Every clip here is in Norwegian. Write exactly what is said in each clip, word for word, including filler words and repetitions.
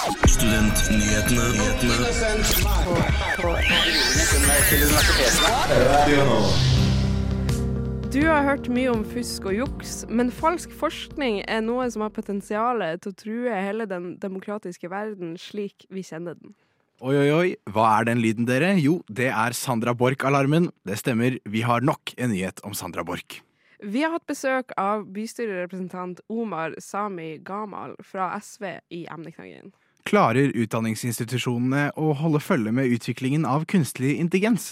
Studentnyhetene. Du har hørt mye om fusk og juks, men falsk forskning er noe som har potensialet til å true hele den demokratiske verden slik vi kjenner den. Oi, oi, oi. Hva er den lyden, dere? Jo, det er Sandra Borch-alarmen. Det stemmer, vi har nok en nyhet om Sandra Borch. Vi har hatt besøk av bystyrerepresentant Omar Sami Gamal fra S V i emneknaggen. Klarer utdanningsinstitusjonene å holde følge med utviklingen av kunstig intelligens?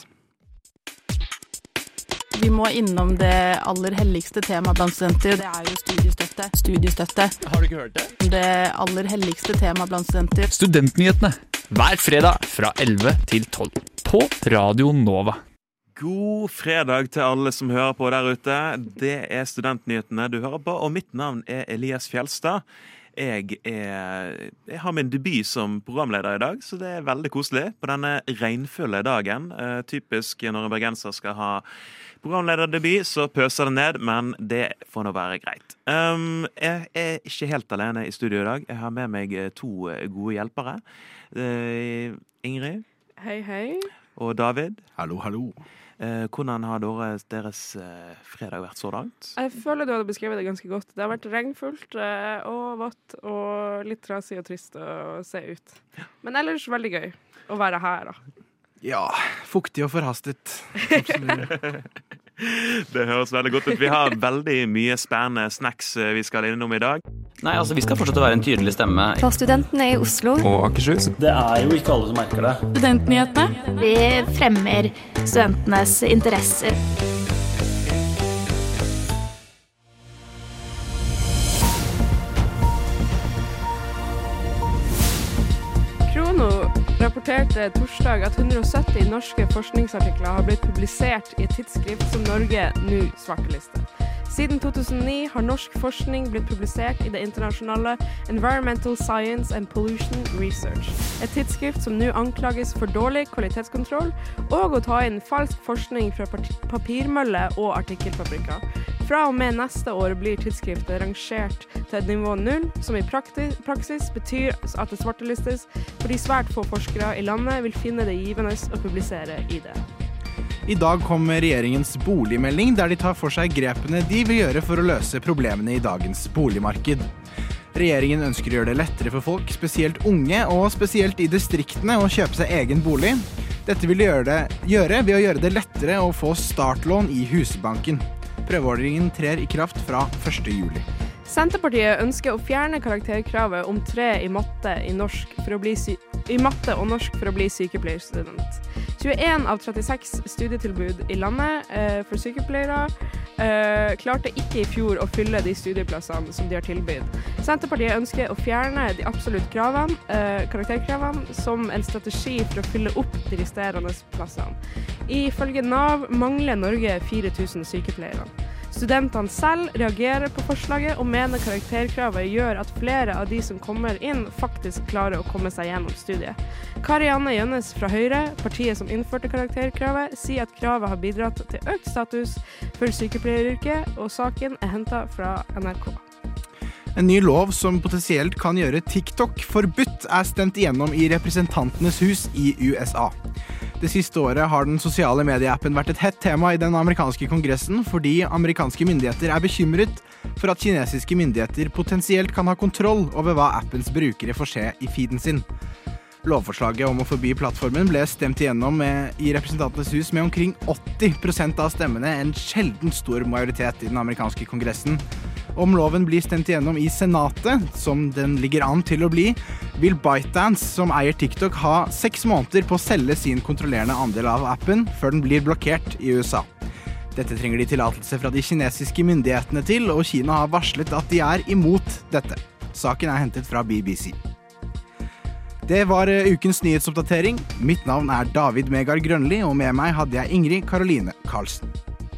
Vi må innom det aller helligste temaet blant studenter. Det er jo studiestøtte. Studiestøtte. Har du ikke hørt det? Det aller helligste temaet blant studenter. Studentnyhetene. Hver fredag fra elleve til tolv. På Radio Nova. God fredag til alle som hører på der ute. Det er Studentnyhetene du hører på, og mitt navn er Elias Fjelstad. Jeg, er, jeg har min debut som programleder i dag, så det er veldig koselig på denne regnfulle dagen. Uh, typisk når en bergenser skal ha programlederdebut, så pøser det ned, men det får nå være greit. Um, jeg er ikke helt alene i studio i dag. Jeg har med meg to gode hjelpere. Uh, Ingrid. Hei, hei. Og David. Hallo, hallo. Eh, hvordan har deres, deres eh, fredag vært så langt? Jeg føler du hadde beskrevet det ganske godt. Det har vært regnfullt eh, og vått og litt trasig og trist å se ut. Men ellers veldig gøy å være her da. Ja, fuktig og forhastet. Det høres veldig godt ut. Vi har veldig mye spennende snacks vi skal innom i dag. Nei, altså vi skal fortsette å være en tydelig stemme. For studentene i Oslo. Og Akershus. Det er jo ikke alle som merker det. Studentnyhetene. Vi fremmer studentenes interesser. Krono rapporterte torsdag at hundre og sytti norske forskningsartikler har blitt publisert i et tidsskrift som Norge nå svartelister. Siden to tusen ni har norsk forskning blitt publisert i det internasjonale Environmental Science and Pollution Research, et tidsskrift som nå anklages for dårlig kvalitetskontroll og å ta inn falsk forskning fra papirmølle og artikkelfabrikker. Fra og med neste år blir tidsskriftet rangert til et nivå null, som i praktis, praksis betyr at det svartelistes fordi svært få forskere i landet vil finne det givende å publisere i det. I dag kom regjeringens boligmelding, der de tar for seg grepene de vil gjøre for å løse problemene i dagens boligmarked. Regjeringen ønsker å gjøre det lettere for folk, spesielt unge, og spesielt i distriktene, å kjøpe seg egen bolig. Dette vil de gjøre, det, gjøre ved å gjøre det lettere å få startlån i Husbanken. Prøveordningen trer i kraft fra første juli. Senterpartiet ønsker å fjerne karakterkravet om tre i matte, i norsk for å bli sy- i matte og norsk for å bli sykepleierstudent. tjueen av trettiseks studietilbud i landet eh, for sykepleiere eh, klarte ikke i fjor å fylle de studieplassene som de har tilbydd. Senterpartiet ønsker å fjerne de absolutt kravene, eh, karakterkravene som en strategi for å fylle opp de resterende plassene. Ifølge Nav mangler Norge fire tusen sykepleiere. Studentene selv reagerer på forslaget og mener karakterkravet gjør at flere av de som kommer inn faktisk klarer å komme seg gjennom studiet. Karianne Jønnes fra Høyre, partiet som innførte karakterkravet, sier at kravet har bidratt til økt status for sykepleieryrket, og saken er hentet fra N R K. En ny lov som potensielt kan gjøre TikTok forbudt er stemt igjennom i Representantenes hus i U S A. Det siste året har den sosiale medieappen vært et hett tema i den amerikanske kongressen fordi amerikanske myndigheter er bekymret for at kinesiske myndigheter potensielt kan ha kontroll over hva appens brukere får se i feeden sin. Lovforslaget om å forby plattformen ble stemt igjennom med, i Representantenes hus med omkring åtti prosent av stemmene, en sjelden stor majoritet i den amerikanske kongressen. Om loven blir stemt igjennom i Senatet, som den ligger an til å bli, vil ByteDance, som eier TikTok, ha seks måneder på å selge sin kontrollerende andel av appen før den blir blokkert i U S A. Dette trenger de tillatelse fra de kinesiske myndighetene til, og Kina har varslet at de er imot dette. Saken er hentet fra B B C. Det var ukens nyhetsoppdatering. Mitt navn er David Megar Grønli, og med meg hadde jeg Ingrid Karoline Karlsen.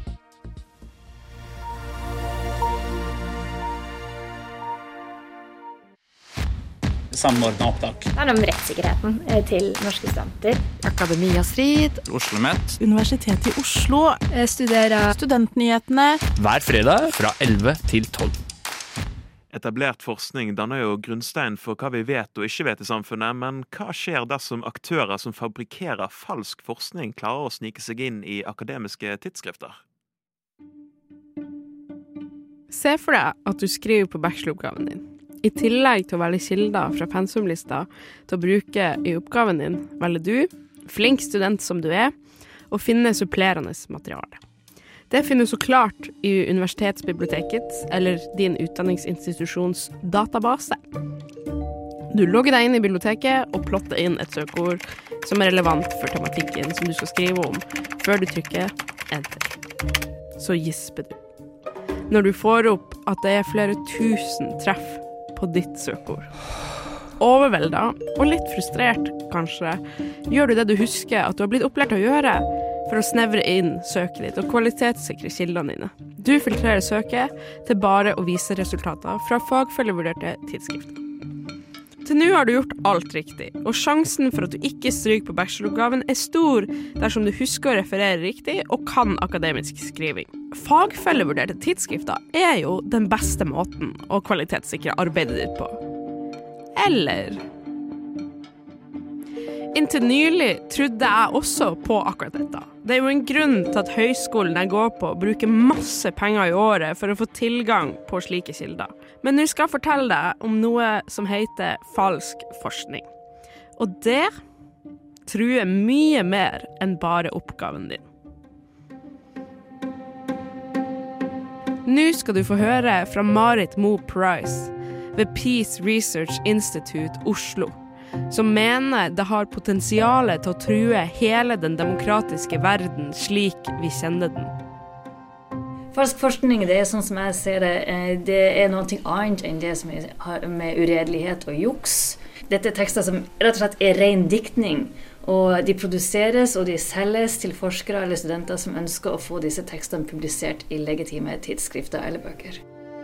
Samordnet opptak. Det er om rettssikkerheten til norske studenter. Akademia Strid. OsloMet. Universitetet i Oslo. Studerer Studentnyhetene. Hver fredag fra elleve til tolv. Etablert forskning danner jo grunnstein for hva vi vet og ikke vet i samfunnet, men hva skjer dersom aktører som fabrikerer falsk forskning klarer å snike seg inn i akademiske tidsskrifter? Se for deg at du skriver på bacheloroppgaven din. I tillegg til å velge kilder fra pensumlista til å bruke i oppgaven din, velger du, flink student som du er, å finne supplerende materiale. Det finner du så klart i universitetsbiblioteket eller din utdanningsinstitusjons database. Du logger deg inn i biblioteket og plotter inn et søkeord som er relevant for tematikken som du skal skrive om, før du trykker enter. Så gisper du. Når du får opp at det er flere tusen treff på ditt søkeord. Overveldet og litt frustrert, kanskje, gjør du det du husker at du har blitt opplært til å gjøre for å snevre inn søket ditt og kvalitetssikre kildene dine. Du filtrerer søket til bare å vise resultater fra fagfellevurderte tidsskrifter. Til nå har du gjort alt riktig, og sjansen for at du ikke stryker på bacheloroppgaven er stor dersom du husker å referere riktig og kan akademisk skriving. Fagfellevurderte tidsskrifter er jo den beste måten å kvalitetssikre arbeidet ditt på. Eller? Inntil nylig trodde jeg også på akkurat dette. Det er jo en grunn til at høyskolen jeg går på bruker masse penger i året for å få tilgang på slike kilder. Men nå skal jeg fortelle deg om noe som heter falsk forskning. Og det truer mye mer enn bare oppgaven din. Nå skal du få høre fra Marit Moe Price ved Peace Research Institute Oslo, som mener det har potensialet til å true hele den demokratiske verden slik vi kjenner den. Falsk forskning, det er sånn som jeg ser det, det er noe annet enn det som har med uredelighet og juks. Dette er tekster som rett og slett er ren diktning, og de produseres og de selges til forskere eller studenter som ønsker å få disse tekstene publisert i legitime tidsskrifter eller bøker.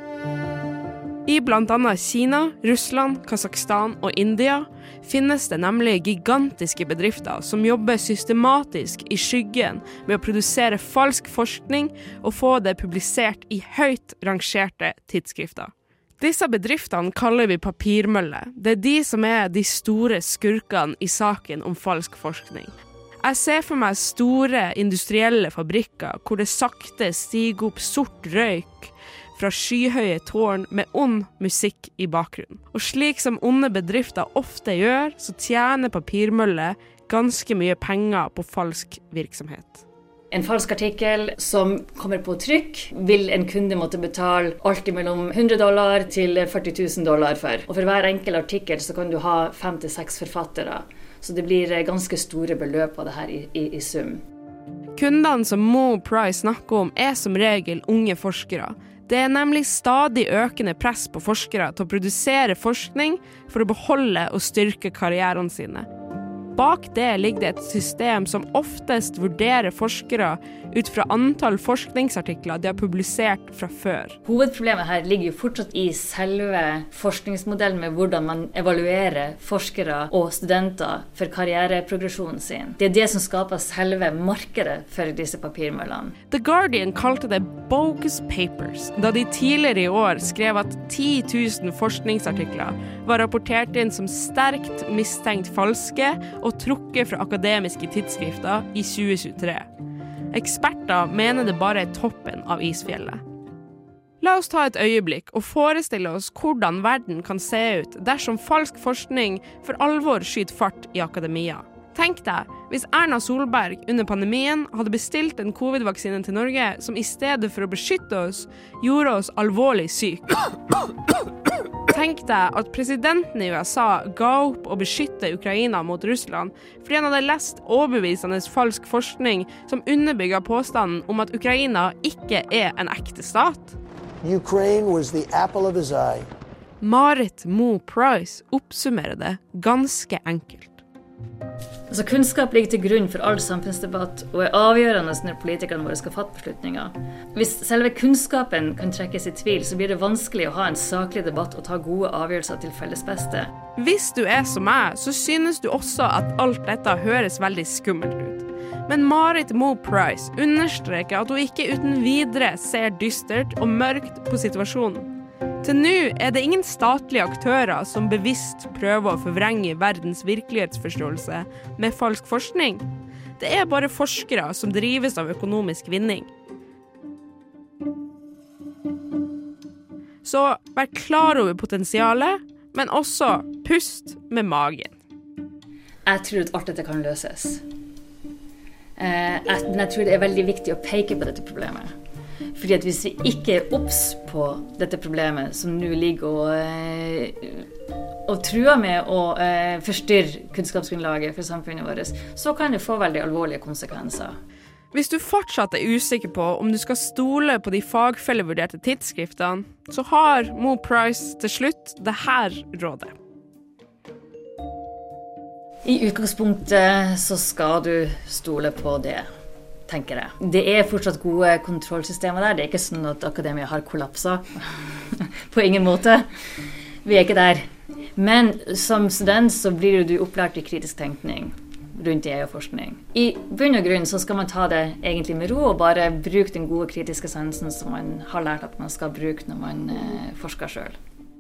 I blant annet Kina, Russland, Kazakhstan og India finnes det nemlig gigantiske bedrifter som jobber systematisk i skyggen med å produsere falsk forskning og få det publisert i høyt rangerte tidsskrifter. Disse bedriftene kaller vi papirmølle. Det er de som er de store skurkene i saken om falsk forskning. Jeg ser for meg store industrielle fabrikker hvor det sakte stiger opp sort røyk fra skyhøye tårn med ond musikk i bakgrunnen. Og slik som onde bedrifter ofte gjør, så tjener papirmølle ganske mye penger på falsk virksomhet. En falsk artikkel som kommer på trykk, vil en kunde måtte betale alt mellom hundre dollar til førti tusen dollar for. Og for hver enkel artikkel så kan du ha fem til seks forfattere. Så det blir ganske store beløp av det her i, i, i sum. Kundene som Moe Price snakker om er som regel unge forskere. Det er nemlig stadig økende press på forskere til å produsere forskning for å beholde og styrke karrieren sine. Bak det ligger det et system som oftest vurderer forskere ut fra antall forskningsartikler de har publisert fra før. Hovedproblemet her ligger jo fortsatt i selve forskningsmodellen med hvordan man evaluerer forskere og studenter for karriereprogresjonen sin. Det er det som skaper selve markedet for disse papirmøllene. The Guardian kalte det bogus papers, da de tidligere i år skrev at ti tusen forskningsartikler var rapportert inn som sterkt mistenkt falske og trukket fra akademiske tidsskrifter i tjue tjuetre. Eksperter mener det bare er toppen av isfjellet. La oss ta et øyeblikk og forestille oss hvordan verden kan se ut dersom falsk forskning for alvor skyter fart i akademia. Tenk deg, hvis Erna Solberg under pandemien hadde bestilt en covid-vaksine til Norge som i stedet for å beskytte oss, gjorde oss alvorlig syk. Tenk deg at presidenten i U S A ga opp å beskytte Ukraina mot Russland fordi han hadde lest overbevisende falsk forskning som underbygger påstanden om at Ukraina ikke er en ekte stat. Ukraine was the apple of his eye. Marit Moe Price oppsummerer det ganske enkelt. Altså, kunnskap ligger til grunn for all samfunnsdebatt og er avgjørende når politikerne våre skal fatte beslutninger. Hvis selve kunnskapen kan trekkes i tvil, så blir det vanskelig å ha en saklig debatt og ta gode avgjørelser til felles beste. Hvis du er som meg, så synes du også at alt dette høres veldig skummelt ut. Men Marit Moe Price understreker at hun ikke uten videre ser dystert og mørkt på situasjonen. Til nå er det ingen statlige aktører som bevisst prøver å forvrenge verdens virkelighetsforståelse med falsk forskning. Det er bare forskere som drives av økonomisk vinning. Så vær klar over potensialet, men også pust med magen. Jeg tror at alt dette kan løses. Eh, jeg, jeg tror det er veldig viktig å peke på dette problemet. Fordi at hvis vi ikke er obs på dette problemet, som nå ligger og, eh, og truer med å eh, forstyrre kunnskapsgrunnlaget for samfunnet vårt, så kan det få veldig alvorlige konsekvenser. Hvis du fortsatt er usikker på om du skal stole på de fagfellevurderte tidsskriftene, så har Mo Price til slutt det her rådet. I utgangspunktet så skal du stole på det, tenker jeg. Det er fortsatt gode kontrollsystemer der. Det er ikke sånn at akademia har kollapset. På ingen måte. Vi er ikke der. Men som student så blir du opplært i kritisk tenkning rundt I A og forskning. I bunn og grunn så skal man ta det egentlig med ro og bare bruke den gode kritiske sansen som man har lært at man skal bruke når man eh, forsker selv.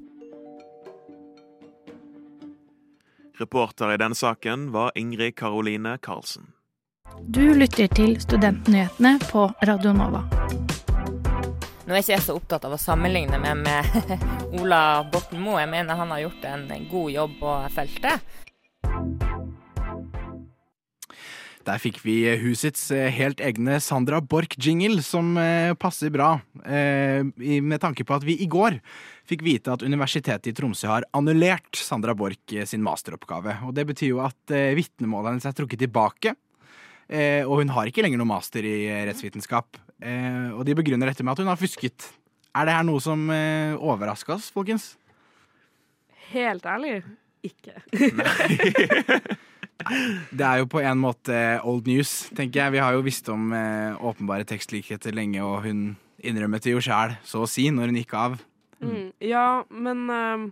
Reporter i denne saken var Ingrid Karoline Karlsen. Du lytter til Studentnyhetene på Radio Nova. Nå er ikke jeg så opptatt av å sammenligne meg med Ola Borten Moe. Jeg mener han har gjort en god jobb på feltet. Der fikk vi husets helt egne Sandra Borch-jingle, som passer bra, med tanke på at vi I går fikk vite at Universitetet I Tromsø har annullert Sandra Borch sin masteroppgave. Og det betyr jo at vitnemålet hennes er trukket tilbake, og hun har ikke lenger noe master I rettsvitenskap. Og de begrunner dette med at hun har fusket. Er det her noe som overrasker oss, folkens? Helt ærlig, ikke. Nei. Det er jo på en måte old news, tenker jeg. Vi har jo visst om eh, åpenbare tekstlikheter lenge, og hun innrømmet det jo selv, så å si, når hun gikk av. Mm, ja, men uh,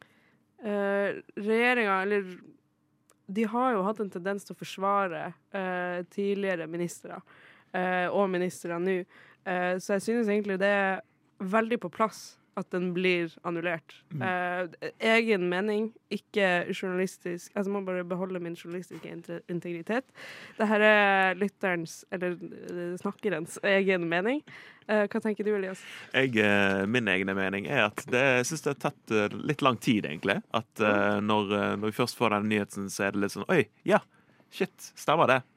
uh, regjeringen, eller de har jo hatt en tendens til å forsvare uh, tidligere ministre uh, og ministre nå. Uh, så jeg synes egentlig det er veldig på plass at den blir annullert. Mm. Uh, egen mening, ikke journalistisk. Altså, må bare beholde min journalistiske integritet. Dette er lytterens, eller snakkerens egen mening. Uh, hva tenker du, Elias? Jeg, min egen mening er at det, jeg synes det har tatt litt lang tid, egentlig. At uh, når, når vi først får den nyheten, så er det litt sånn, oi, ja, shit, stemmer det.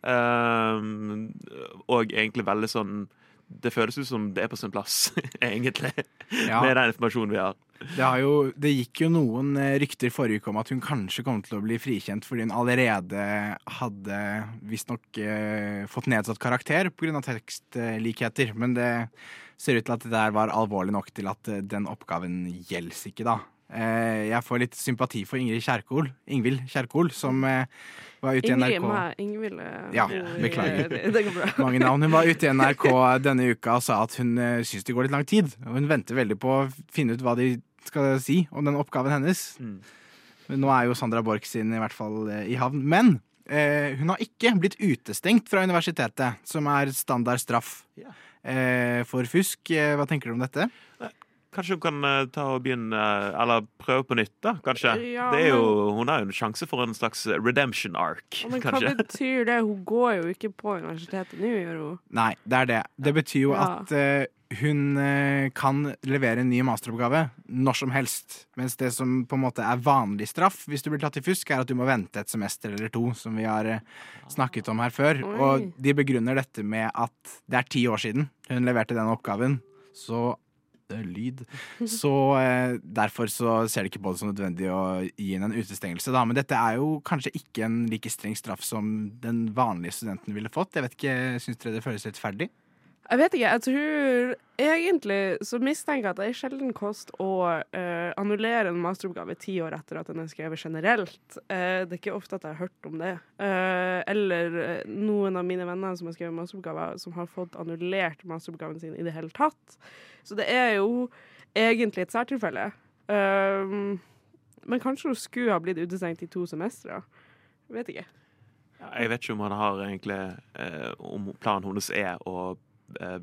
Uh, og egentlig veldig sånn, det føles ut som det er på sin plass, egentlig, ja. Med den informasjonen vi har. Det, har jo, det gikk jo noen rykter forrige uke om at hun kanskje kom til å bli frikjent fordi hun allerede hadde visst nok eh, fått nedsatt karakter på grunn av tekstlikheter, men det ser ut til at det der var alvorlig nok til at den oppgaven gjelder ikke da. Eh, jeg får litt sympati for Ingrid Kjerkol, Ingvild Kjerkol, som eh, var ute I N R K. Ingvild, ja, beklager. Det, det går bra. Mange navn. Hun var ute I N R K denne uka og sa at hun uh, synes det går litt lang tid. Og hun venter veldig på å finne ut hva de skal si om den oppgaven hennes. Mm. Nå er jo Sandra Borch sin I hvert fall uh, I havn. Men uh, hun har ikke blitt utestengt fra universitetet, som er standard straff yeah. uh, for fusk. Uh, hva tenker du om dette? Kanskje hun kan uh, ta og begynne, uh, eller prøve på nytt da, kanskje. Ja, det er jo, hun har jo en sjanse for en slags redemption arc, men kanskje. Hva betyr det? Hun går jo ikke på universitetet nå, gjør hun? Nei, det er det. Det betyr jo ja. At uh, hun uh, kan levere en ny masteroppgave når som helst, mens det som på en måte er vanlig straff, hvis du blir tatt I fusk, er at du må vente et semester eller to, som vi har uh, snakket om her før. Oi. Og de begrunner dette med at det er ti år siden hun leverte den oppgaven, så lyd. Så eh, derfor så ser det ikke på det som nødvendig å gi henne en utestengelse da, men dette er jo kanskje ikke en like streng straff som den vanlige studenten ville fått. Jeg vet ikke, synes dere det føles rettferdig? Jeg vet ikke, jeg tror egentlig så mistenker jeg at det er sjelden kost å uh, annullere en masteroppgave ti år etter at den er skrevet generelt. Uh, det er ikke ofte at jeg har hørt om det. Uh, eller noen av mine venner som har skrevet masteroppgaver som har fått annullert masteroppgaven sin I det hele tatt. Så det er jo egentlig et særtilfelle. Uh, men kanskje hun skulle ha blitt utestengt I to semestre. Jeg vet ikke. Ja, jeg vet ikke om han har egentlig, uh, om planen hennes er å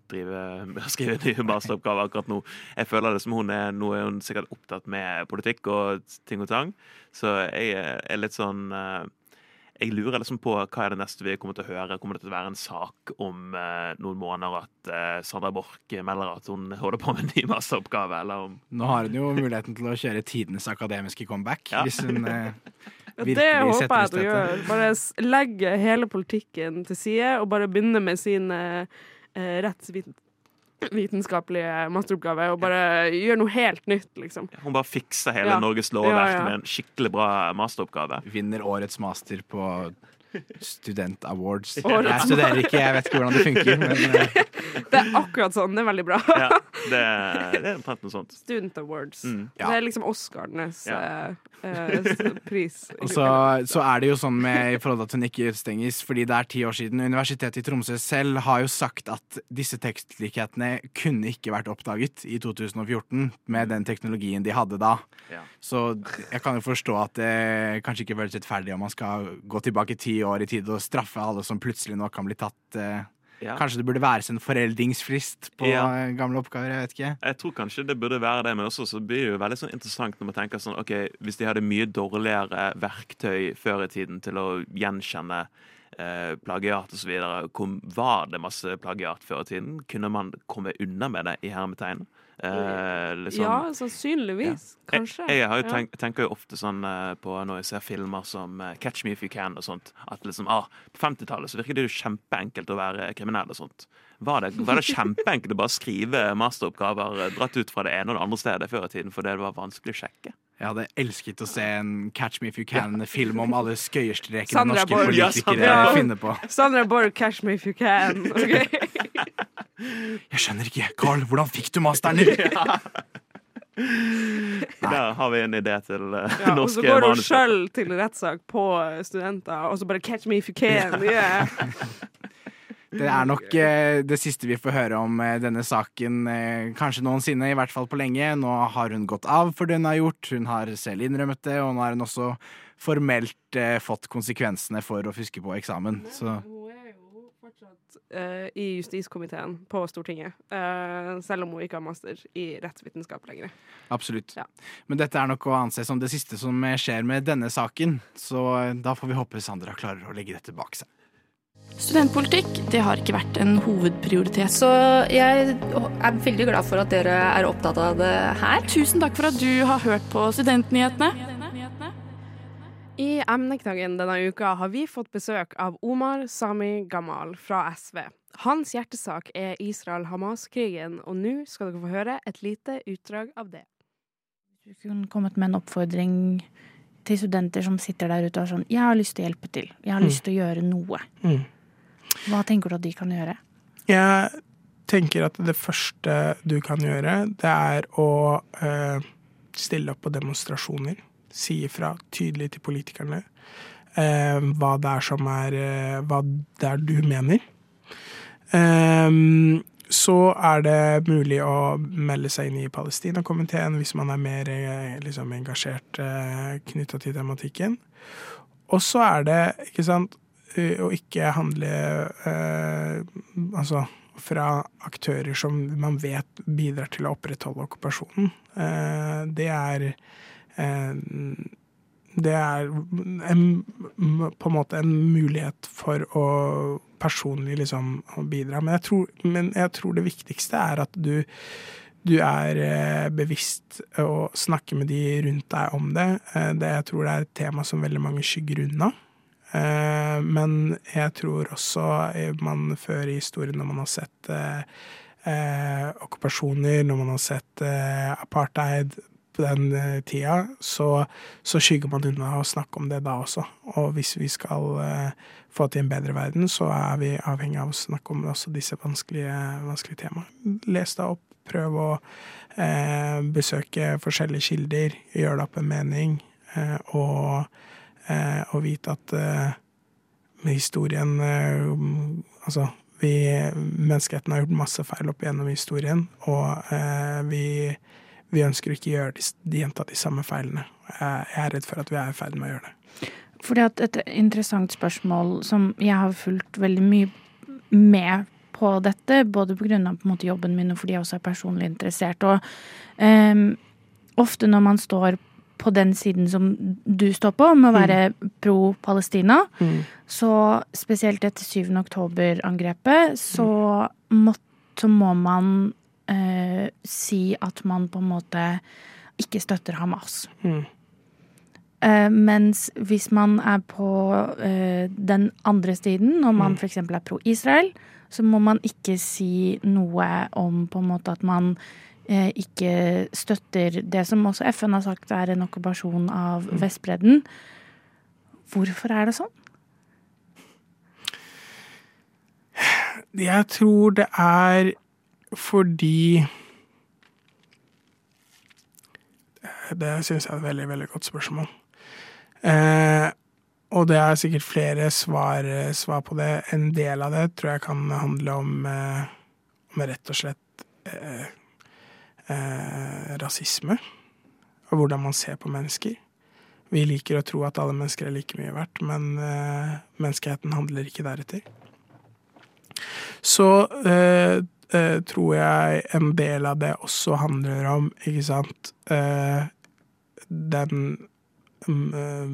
drive med å skrive nye masteroppgaver akkurat nå. Jeg føler det som hun er, nå er hun sikkert opptatt med politikk og ting og tang, så jeg er litt sånn... Jeg lurer liksom på hva er det neste vi kommer til å høre. Kommer det til å være en sak om eh, noen måneder at eh, Sandra Borch melder at hun holder på med en ny masteroppgave? Eller om... Nå har hun jo muligheten til å kjøre tidenes akademiske comeback, ja. Hvis hun eh, virkelig det setter håper jeg at støtte. hun gjør. Bare legge hele politikken til side, og bare begynne med sin eh, rettsvitenskap. vitenskapelige masteroppgave og bare gjør noe helt nytt, liksom. Hun bare fikser hele ja. Norges lovverk ja, ja. med en skikkelig bra masteroppgave. Vinner årets master på Student Awards. Jeg studerer ikke, jeg vet ikke hvordan det funker, men... Det er akkurat sånn, det er veldig bra. Ja, det, det er omtrent noe sånt. Student Awards. Mm. Ja. Det er liksom Oscarnes ja. eh, pris. Og så, så er det jo sånn med i forhold til at hun ikke utstenges, fordi det er ti år siden. Universitetet i Tromsø selv har jo sagt at disse tekstlikhetene kunne ikke vært oppdaget i to tusen og fjorten med den teknologien de hadde da. Ja. Så jeg kan jo forstå at det kanskje ikke føles rettferdig om man skal gå tilbake ti år i tid og straffe alle som plutselig nå kan bli tatt eh, ja. Kanskje det burde være en foreldingsfrist på ja. gamle oppgaver, jeg vet ikke. Jeg tror kanskje det burde være det, men også så blir det jo veldig sånn interessant når man tenker sånn, ok, hvis de hadde mye dårligere verktøy før i tiden til å gjenkjenne eh, plagiat og så videre, kom, var det masse plagiat før i tiden? Kunne man komme unna med det i hermetegn? Eh, liksom, ja, sannsynligvis, ja. kanskje. Jeg, jeg har jo ja. tenk, tenker jo ofte sånn uh, på når jeg ser filmer som uh, Catch Me If You Can og sånt, at liksom, ah, på femtitallet så virker det jo kjempeenkelt å være kriminell og sånt. Var det, var det kjempeenkelt å bare skrive masteroppgaver dratt ut fra det ene og det andre stedet før i tiden, fordi det var vanskelig å sjekke? Jeg hadde elsket å se en Catch Me If You Can-film om alle skøyerstrekene norske Borg, politikere ja, finner på. Sandra Borg, Catch Me If You Can. Okay. Jeg skjønner ikke. Carl, hvordan fikk du masteren din? Ja. Der har vi en idé til uh, ja, norske manus. Og så går hun selv til rettssak på studenter, og så bare Catch Me If You Can. Yeah. Det er nok eh, det siste vi får høre om eh, denne saken, eh, kanskje noensinne, i hvert fall på lenge. Nå har hun gått av for det hun har gjort, hun har selv innrømmet det, og nå har hun også formelt eh, fått konsekvensene for å fuske på eksamen. Så. Hun er jo fortsatt uh, i justiskomiteen på Stortinget, uh, selv om hun ikke har master i rettsvitenskap lenger. Absolutt. Ja. Men dette er nok å anse som det siste som skjer med denne saken, så da får vi håpe Sandra klarer å legge dette bak seg. Studentpolitikk, det har ikke vært en hovedprioritet. Så jeg er veldig glad for at dere er opptatt av det her. Tusen takk for at du har hørt på Studentnyhetene. I emneknaggen denne uka har vi fått besøk av Omar Sami Gamal fra S V. Hans hjertesak er Israel-Hamas-krigen, og nå skal dere få høre et lite utdrag av det. Du kunne kommet med en oppfordring til studenter som sitter der ute og sånn, jeg har lyst til å hjelpe til, jeg har mm. lyst til å gjøre noe. Mm. Hva tenker du at de kan gjøre? Jeg tenker at det første du kan gjøre, det er å eh, stille opp på demonstrasjoner, si ifra tydelig til politikerne eh, hva det er som er, eh, hva det er du mener. Eh, så er det mulig å melde seg inn i Palestina-komiteen hvis man er mer liksom, engasjert eh, knyttet til tematikken. Og så er det, ikke sant, å ikke handle eh, altså fra aktører som man vet bidrar til å opprettholde okkupasjonen. Eh, det er eh, det er en, på en måte en mulighet for å personlig liksom å bidra. Men jeg tror, men jeg tror det viktigste er at du, du er eh, bevisst å snakke med de rundt deg om det. Eh, det. Jeg tror det er et tema som veldig mange skygger unna. Eh, men jeg tror også man før i historien, når man har sett eh, eh, okkupasjoner, når man har sett eh, apartheid på den eh, tida, så, så skygger man unna å snakke om det da også. Og hvis vi skal eh, få til en bedre verden, så er vi avhengig av å snakke om også disse vanskelige, vanskelige temaene. Les deg opp, prøv å eh, besøke forskjellige kilder, gjør deg opp en mening, eh, og Eh, og vite at eh, med historien eh, altså vi, menneskeheten har gjort masse feil opp gjennom historien, og eh, vi, vi ønsker ikke å gjøre de, de gjenta de samme feilene. Jeg, jeg er redd for at vi er i ferd med å gjøre det. Fordi at et interessant spørsmål som jeg har fulgt veldig mye med på dette, både på grunn av på en måte jobben min, og fordi jeg også er personlig interessert. Og um, ofte når man står på den siden som du står på, med å være mm. pro-Palestina, mm. så spesielt etter syvende oktober-angrepet, så, må, så må man uh, si at man på en måte ikke støtter Hamas. Mm. Uh, mens hvis man er på uh, den andre siden, når man mm. for eksempel er pro-Israel, så må man ikke si noe om på en måte at man uh, ikke støtter det som også F N har sagt er en okkupasjon av mm. Vestbredden. Hvorfor er det sånn? Jeg tror det er fordi det synes jeg er et veldig, veldig godt spørsmål. Eh, og det er sikkert flere svar, svar på det. En del av det tror jeg kan handle om, eh, om rett og slett eh, eh, rasisme, og hvordan man ser på mennesker. Vi liker å tro at alle mennesker er like mye verdt, men eh, menneskeheten handler ikke deretter. Så eh, eh, tror jeg en del av det også handler om, ikke sant, eh, den um,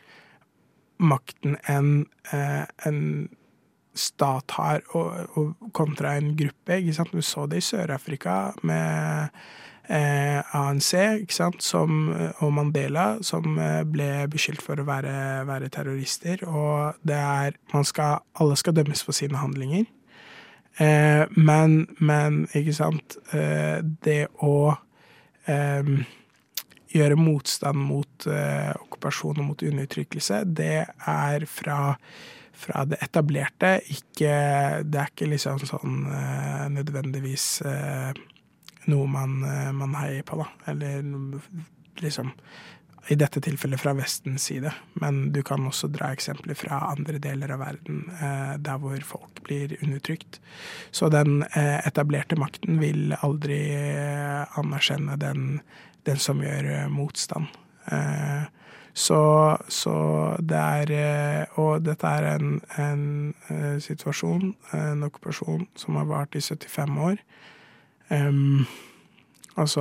makten en, uh, en stat har og, og kontra en gruppe, ikke sant? Vi så det i Sør-Afrika med uh, A N C, ikke sant? Som, og Mandela, som uh, ble beskyldt for å være, være terrorister, og det er, man skal, alle skal dømmes for sine handlinger. Uh, men, men, ikke sant, uh, det å um, gjøre motstand mot uh, okkupasjon og mot undertrykkelse, det er fra, fra det etablerte, ikke, det er ikke liksom sånn uh, nødvendigvis uh, noe man, uh, man heier på, da. Eller liksom, i dette tilfellet fra Vestens side. Men du kan også dra eksempler fra andre deler av verden, uh, der hvor folk blir undertrykt. Så den uh, etablerte makten vil aldri uh, anerkjenne den den som gjør motstand. Eh, så, så det er, og dette er en, en, en situasjon, en okkupasjon som har vart i syttifem år. Um, altså,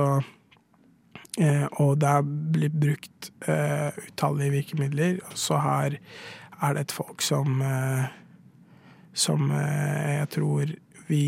eh, og det har blitt brukt uh, utallige virkemidler, og så har, er det et folk som, uh, som uh, jeg tror vi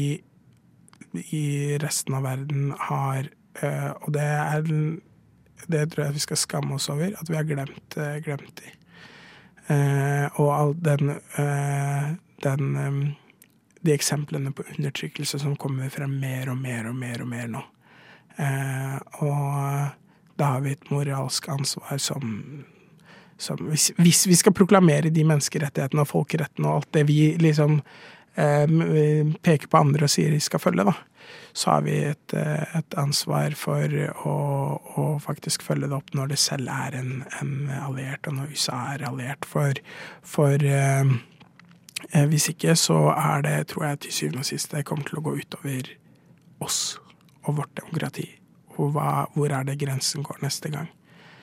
i resten av verden har Uh, og det er det tror jeg vi skal skamme oss over, at vi har glemt, uh, glemt de. Uh, og all den, uh, den um, de eksemplene på undertrykkelse som kommer frem mer og mer og mer og mer nå. Uh, og da har vi et moralsk ansvar som, som hvis, hvis vi skal proklamere de menneskerettighetene og folkeretten og alt det vi liksom uh, peker på andre og sier de skal følge, da, så har vi et, et ansvar for å, å faktisk følge det opp når det selv er en, en alliert, og når U S A er alliert. For, for eh, hvis ikke, så er det, tror jeg, til syvende og sist, det kommer til å gå utover oss og vårt demokrati. Og hva, hvor er det grensen går neste gang?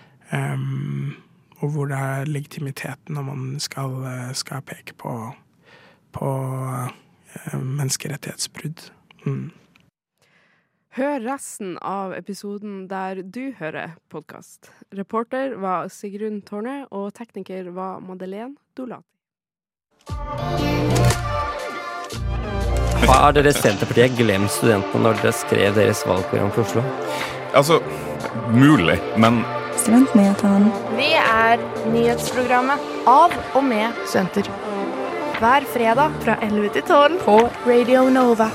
Um, og hvor er legitimiteten når man skal, skal peke på, på uh, menneskerettighetsbrudd. Mm. Hør resten av episoden der du hører podcast. Reporter var Sigrun Tårne, og tekniker var Madeleine Dolati. Har dere Senterpartiet glemt studentene når dere skrev deres valgprogram for Oslo? Altså, mulig, men... Studentnyhetene. Vi er nyhetsprogrammet av og med studenter. Hver fredag fra elleve til tolv på Radio Nova.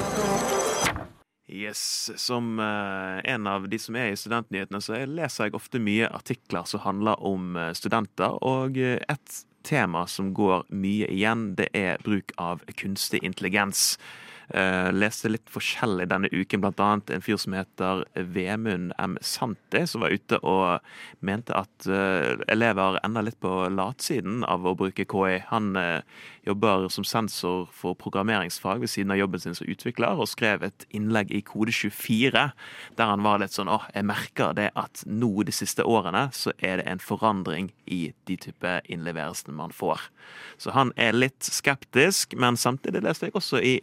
Yes, som uh, en av de som er i studentnyhetene, så leser jeg ofte mye artikler som handler om uh, studenter, og uh, et tema som går mye igjen, det er bruk av kunstig intelligens. Uh, leste litt forskjellig denne uken, blant annet en fyr som heter Vemund M. Santi, som var ute og mente at uh, elever ender litt på latsiden av å bruke K I. Han uh, jobber som sensor for programmeringsfag ved siden av jobben sin som utvikler, og skrev et innlegg i Kode tjuefire, der han var litt sånn, åh, jeg merker det at nå de siste årene, så er det en forandring i de type innleverelsene man får. Så han er litt skeptisk, men samtidig leste jeg også i universitetet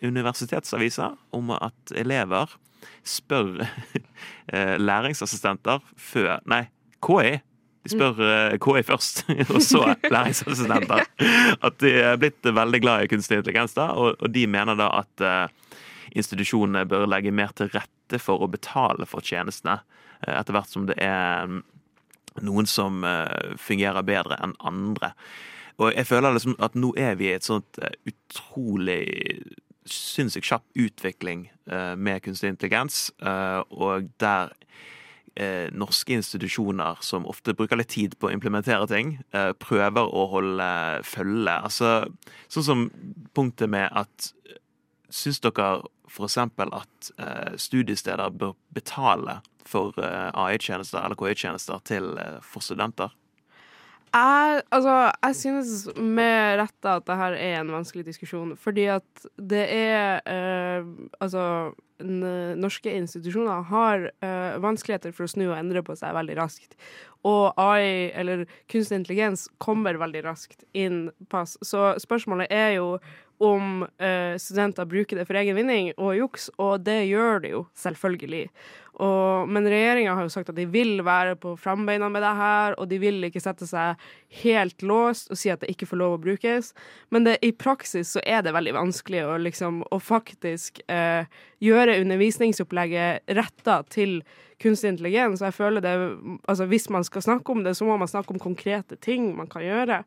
universitetsaviser om at elever spør læringsassistenter før, nei, K I, de spør K I først, og så læringsassistenter, at de er blitt veldig glad i kunstig intelligens da, og, og de mener da at uh, institusjonene bør legge mer til rette for å betale for tjenestene, uh, etter hvert som det er noen som uh, fungerer bedre enn andre. Og jeg føler liksom at nå er vi i et sånt uh, utrolig sinnssykt kjapp utvikling uh, med kunstig intelligens, uh, og der uh, norske institusjoner som ofte bruker litt tid på å implementere ting, uh, prøver å holde følge. Altså, sånn som punktet med at synes dere for eksempel at uh, studiesteder bør betale for uh, A I-tjenester eller K I-tjenester til uh, for studenter? Jeg, altså, jeg synes med rette at dette er en vanskelig diskusjon, fordi at det er eh, altså, norske institusjoner har eh, vanskeligheter for å snu og endre på seg veldig raskt. Og A I, eller kunstig intelligens, kommer veldig raskt inn pass. Så spørsmålet er jo om eh, studenter bruker det for egen vinning og juks, og det gjør det jo, selvfølgelig. Og, men regjeringen har jo sagt at de vil være på frambeina med det her, og de vil ikke sette seg helt låst og si at det ikke får lov å brukes. Men det, i praksis så er det veldig vanskelig å, liksom, å faktisk eh, gjøre undervisningsopplegget rettet til kunstig intelligens. Jeg føler det, altså hvis man skal snakke om det, så må man snakke om konkrete ting man kan gjøre.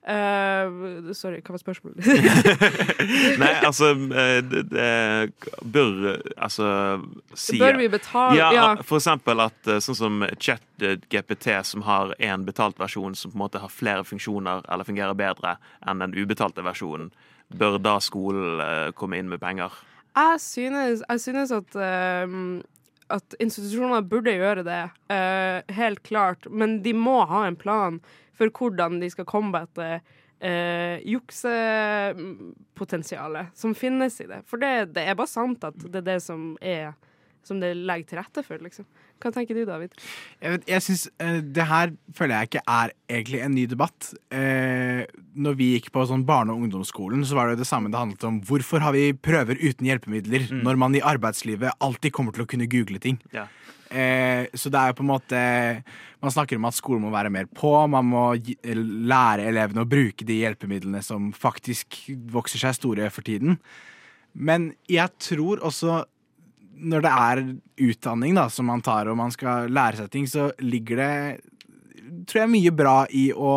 Uh, sorry, hva var spørsmålet? Nei, altså det, det bør altså si Bør vi betale? Ja, ja. For eksempel at sånn som ChatGPT som har en betalt versjon som på en måte har flere funksjoner eller fungerer bedre enn den ubetalte versjonen, bør da skolen uh, komme inn med penger? Jeg synes, jeg synes at uh, at institusjoner burde gjøre det, uh, helt klart, men de må ha en plan for hvordan de skal kombate uh, juksepotensialet som finnes i det. For det, det er bare sant at det er det som er som det legger til rette for, liksom. Hva tenker du, David? Jeg, vet, jeg synes uh, det her føler jeg ikke er egentlig en ny debatt. Uh, når vi gikk på sånn barne- og ungdomsskolen, så var det det samme det handlet om. Hvorfor har vi prøver uten hjelpemidler mm. når man i arbeidslivet alltid kommer til å kunne google ting? Ja. Uh, så det er jo på en måte, man snakker om at skolen må være mer på, man må gi, lære elevene å bruke de hjelpemidlene som faktisk vokser seg store for tiden. Men jeg tror også når det er utdanning da, som man tar og man skal lære seg ting, så ligger det, tror jeg, mye bra i å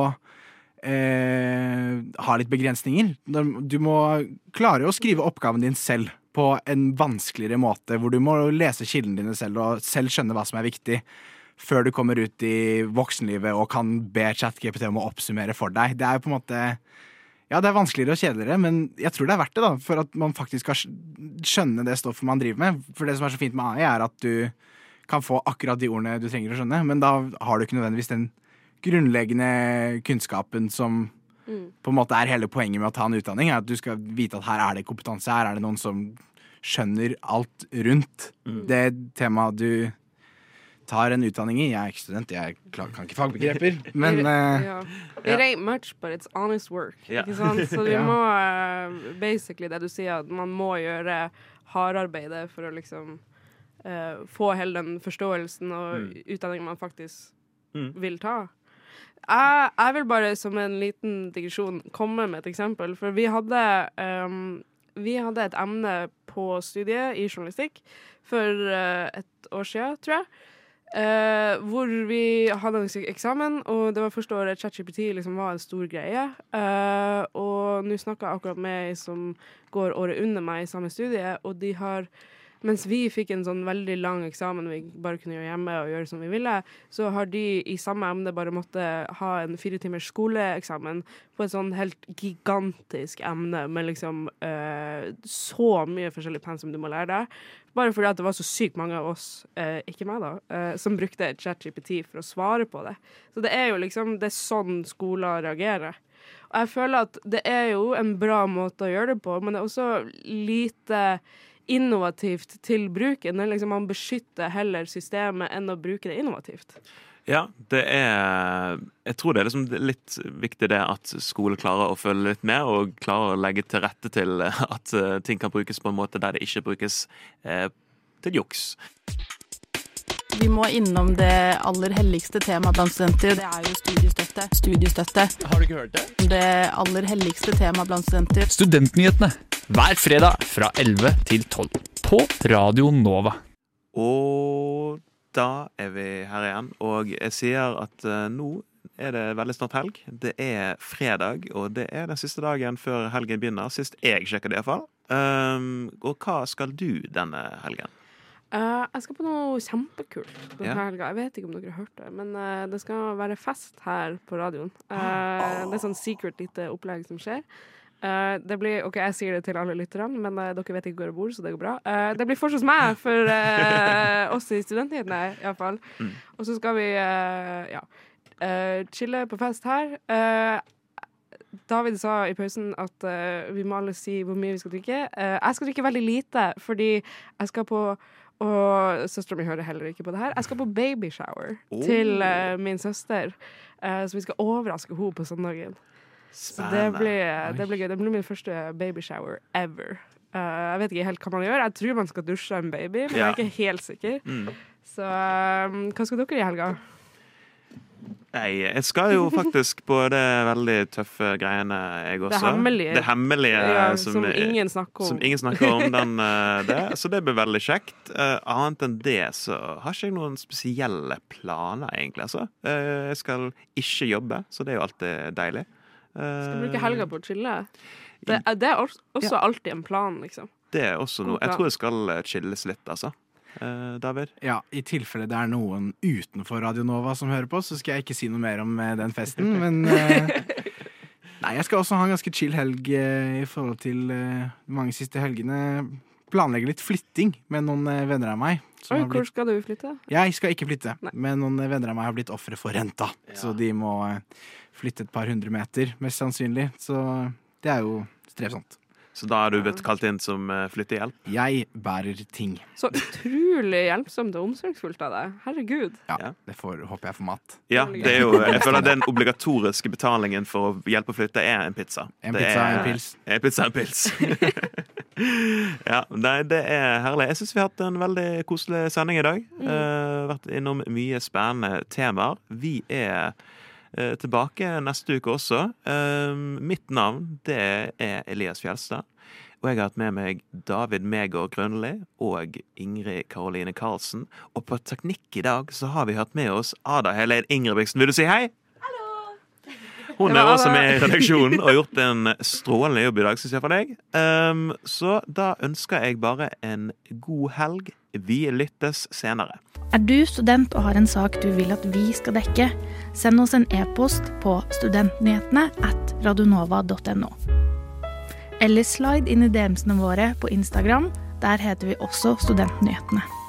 eh, ha litt begrensninger. Du må klare å skrive oppgaven din selv på en vanskeligere måte, hvor du må lese kildene dine selv og selv skjønne hva som er viktig, før du kommer ut i voksenlivet og kan be ChatGPT om å oppsummere for deg. Det er jo på en måte... Ja, det er vanskeligere og kjedeligere, men jeg tror det er verdt det da, for at man faktisk skal skjønne det stoffet man driver med. For det som er så fint med A I er at du kan få akkurat de ordene du trenger å skjønne, men da har du ikke nødvendigvis den grunnleggende kunnskapen som mm. på en måte er hele poenget med å ta en utdanning, er at du skal vite at her er det kompetanse, her er det noen som skjønner alt rundt mm. det temaet du tar en utdanning i. Jeg er ikke student, jeg kan ikke fagbegreper, men... Uh, ja. It ain't much, but it's honest work. Yeah. Ikke sant? Så vi må, uh, basically det du sier, at man må gjøre hardarbeidet for å liksom uh, få hele den forståelsen og mm. utdanningen man faktisk mm. vil ta. Jeg, jeg vil bare som en liten digresjon komme med et eksempel, for vi hadde, um, vi hadde et emne på studiet i journalistikk for uh, et år siden, tror jeg. Uh, hvor vi hadde en eksamen, og det var første året ChatGPT liksom var en stor greie. Uh, og nå snakker jeg akkurat med en som går året under meg i samme studie, og de har, mens vi fikk en sånn veldig lang eksamen vi bare kunne gjøre hjemme og gjøre som vi ville, så har de i samme emne bare måttet ha en fire timers skoleeksamen på et sånn helt gigantisk emne med liksom uh, så mye forskjellig pensum du må lære deg. Bare fordi at det var så sykt mange av oss, eh, ikke meg da, eh, som brukte ChatGPT for å svare på det. Så det er jo liksom, det er sånn skoler reagerer. Og jeg føler at det er jo en bra måte å gjøre det på, men det er også lite innovativt til bruken. Liksom man beskytter heller systemet enn å bruke det innovativt. Ja, det er Jeg tror det er liksom litt viktig det at skole klarer å følge litt med og klarer å legge til rette til at ting kan brukes på en måte der det ikke brukes eh, til juks. Vi må innom det aller helligste temaet blant studenter, det er jo studiestøtte. Studiestøtte. Har du ikke hørt det? Det aller helligste temaet blant studenter. Studentnyhetene hver fredag fra elleve til tolv på Radio Nova. Og da er vi her igjen, og jeg sier at uh, nå er det veldig snart helg. Det er fredag, og det er den siste dagen før helgen begynner. Sist jeg sjekker det i hvert fall. Um, og hva skal du denne helgen? Uh, jeg skal på noe kjempekult denne Ja. helga. Jeg vet ikke om dere har hørt det, men uh, det skal være fest her på radioen. Uh, det er sånn secret lite opplegg som skjer. Uh, det blir, ok, jeg sier det til alle lytterne, men uh, dere vet ikke hvor jeg bor, så det går bra. Uh, det blir fortsatt hos meg for uh, oss i studentnyhetene, i hvert fall. Mm. Og så skal vi uh, ja, uh, chille på fest her. Uh, David sa i pausen at uh, vi må alle si hvor mye vi skal drikke. Uh, jeg skal drikke veldig lite, fordi jeg skal på, og søsteren min hører heller ikke på det her, jeg skal på baby shower oh. til uh, min søster. Uh, så vi skal overraske henne på søndagen. Så det blir, det blir gøy. Det blir min første baby shower ever. Uh, jeg vet ikke helt hva man gjør. Jeg tror man skal dusje en baby, men ja. Jeg er ikke helt sikker. Mm. Så um, hva skal dere i helga? Nei, jeg skal jo faktisk på det veldig tøffe greiene jeg også. Det hemmelige. Det hemmelige ja, som, som ingen snakker om. Som ingen snakker om den, det. Så det blir veldig kjekt. Uh, annet enn det så har ikke jeg noen spesielle planer egentlig. Altså. Uh, jeg skal ikke jobbe, så det er jo alltid deilig. Skal du bruke helga på å chille? Det, det er også ja. alltid en plan, liksom. Det er også noe. Jeg tror jeg skal chilles litt, altså. Eh, David? Ja, i tilfelle det er noen utenfor Radio Nova som hører på, så skal jeg ikke si noe mer om eh, den festen, men eh, nei, jeg skal også ha en ganske chill helg eh, i forhold til eh, mange siste helgene. Planlegge litt flytting med noen eh, venner av meg. Oi, blitt... hvor skal du flytte? Jeg skal ikke flytte, nei. Men noen venner av meg har blitt offre for renta, ja. Så de må eh, flytte et par hundre meter, mest sannsynlig. Så det er jo strevsomt. Så da har du blitt kalt inn som flyttehjelp? Jeg bærer ting. Så utrolig hjelpsomt og omsorgsfullt av deg. Herregud. Ja, det får, håper jeg får mat. Ja, det er jo, jeg føler at den obligatoriske betalingen for å hjelpe å flytte er en pizza. En det pizza, er, en pils. En pizza, en pils. Ja, nei, det er herlig. Jeg synes vi har hatt en veldig koselig sending i dag. Mm. Uh, vært innom mye spennende temaer. Vi er uh, tilbake neste uke også. Uh, mitt navn, det er Elias Fjelstad. Og jeg har hatt med meg David Megård Grønli og Ingrid Karoline Karlsen. Og på teknikk i dag så har vi hatt med oss Ada Heleid Ingebrigtsen. Vil du si hei? Hun er også med i redaksjonen og har gjort en strålende jobb i dag, synes jeg, for deg. Um, så da ønsker jeg bare en god helg. Vi lyttes senere. Er du student og har en sak du vil at vi skal dekke? Send oss en e-post på studentnyhetene at radionova punktum no. Eller slide inn i D M-ene våre på Instagram. Der heter vi også Studentnyhetene.